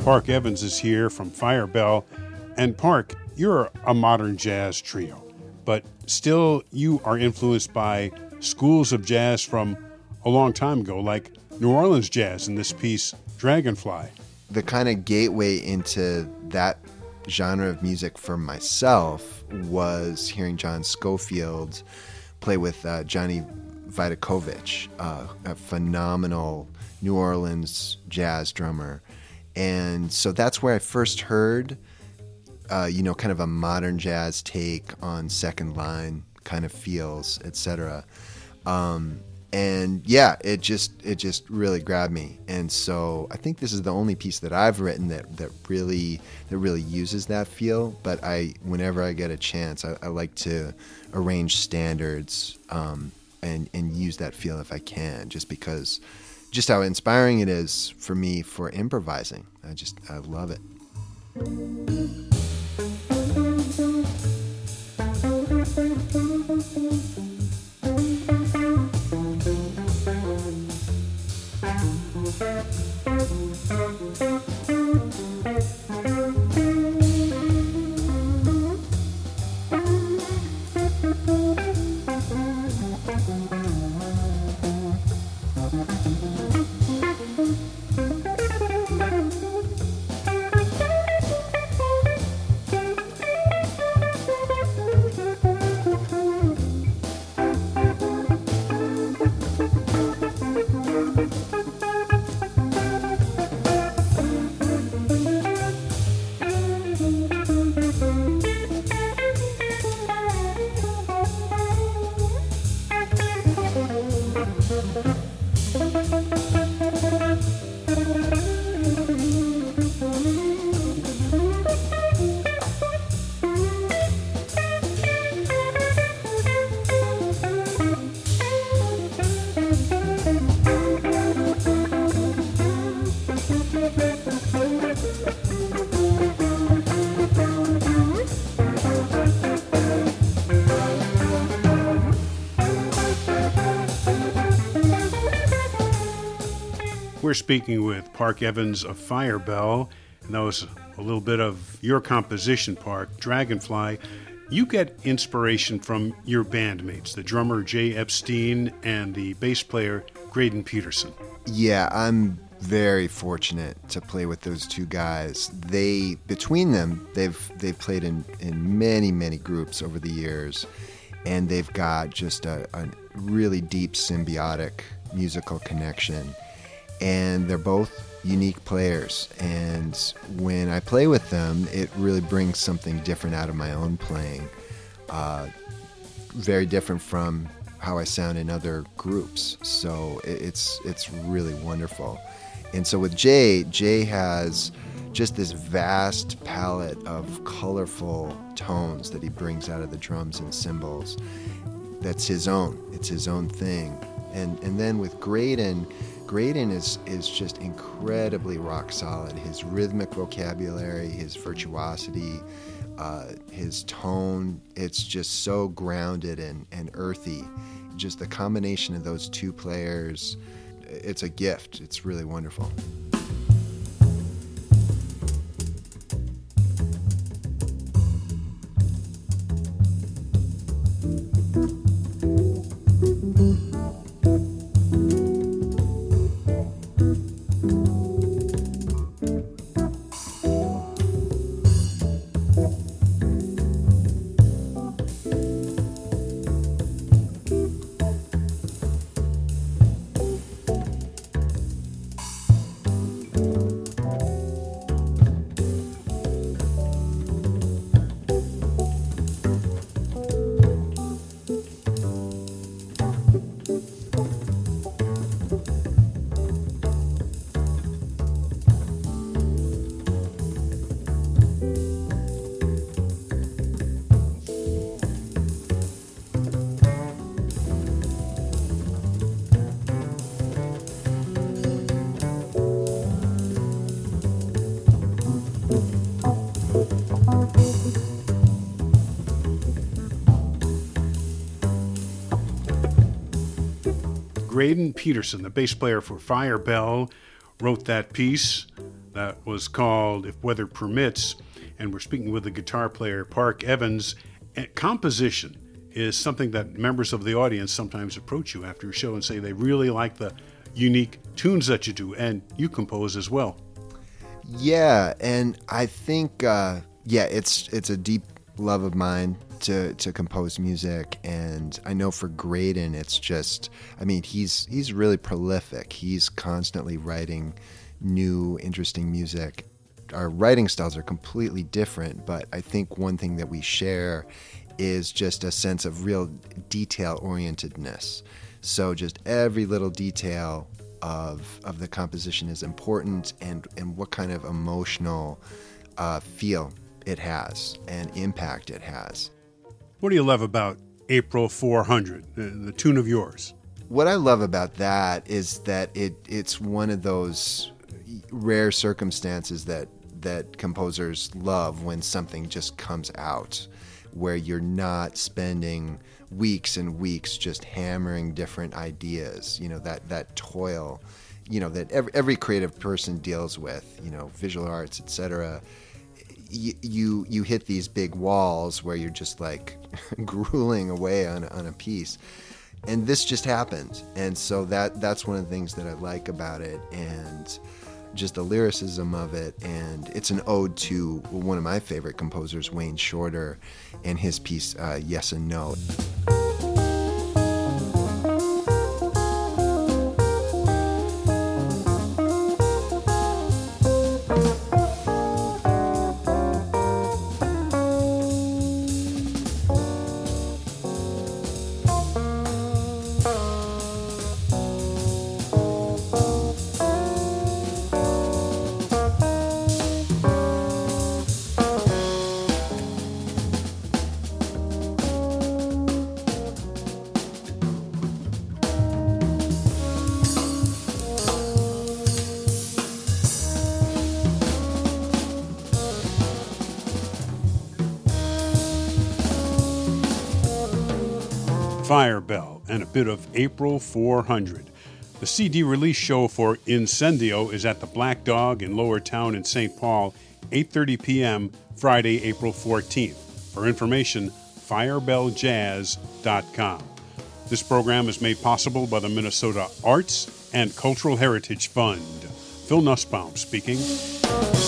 Park Evans is here from Fire Bell. And Park, you're a modern jazz trio, but still you are influenced by schools of jazz from a long time ago, like New Orleans jazz in this piece, Dragonfly. The kind of gateway into that genre of music for myself was hearing John Scofield play with Johnny Vidakovich, a phenomenal New Orleans jazz drummer. And so that's where I first heard, kind of a modern jazz take on second line kind of feels, etc. And yeah, it just really grabbed me. And so I think this is the only piece that I've written that really uses that feel. But whenever I get a chance, I like to arrange standards and use that feel if I can, just because just how inspiring it is for me for improvising. I love it. We're speaking with Park Evans of Fire Bell, and that was a little bit of your composition, Park, Dragonfly. You get inspiration from your bandmates, the drummer Jay Epstein and the bass player Graydon Peterson. Yeah, I'm very fortunate to play with those two guys. Between them, they've played in many groups over the years, and they've got just a really deep symbiotic musical connection. And they're both unique players, and when I play with them, it really brings something different out of my own playing, very different from how I sound in other groups. So it's really wonderful. And so with Jay has just this vast palette of colorful tones that he brings out of the drums and cymbals. That's his own. It's his own thing. And then with Graydon is just incredibly rock solid. His rhythmic vocabulary, his virtuosity, his tone, it's just so grounded and earthy. Just the combination of those two players, it's a gift. It's really wonderful. Graydon Peterson, the bass player for Fire Bell, wrote that piece that was called If Weather Permits, and we're speaking with the guitar player Park Evans. And composition is something that members of the audience sometimes approach you after a show and say they really like the unique tunes that you do, and you compose as well. Yeah, and I think it's a deep love of mine to compose music, and I know for Graydon it's just, I mean, he's really prolific. He's constantly writing new interesting music. Our writing styles are completely different, but I think one thing that we share is just a sense of real detail orientedness. So just every little detail of the composition is important, and what kind of emotional feel it has and impact it has. What do you love about April 400, the tune of yours? What I love about that is that it's one of those rare circumstances that composers love, when something just comes out, where you're not spending weeks and weeks just hammering different ideas, that toil, that every creative person deals with, visual arts, etc. You hit these big walls where you're just like grueling away on a piece, and this just happened. And so that's one of the things that I like about it, and just the lyricism of it. And it's an ode to one of my favorite composers, Wayne Shorter, and his piece Yes and No. Fire Bell, and a bit of April 400. The CD release show for Incendio is at the Black Dog in Lower Town in St. Paul, 8:30 p.m., Friday, April 14th. For information, firebelljazz.com. This program is made possible by the Minnesota Arts and Cultural Heritage Fund. Phil Nussbaum speaking.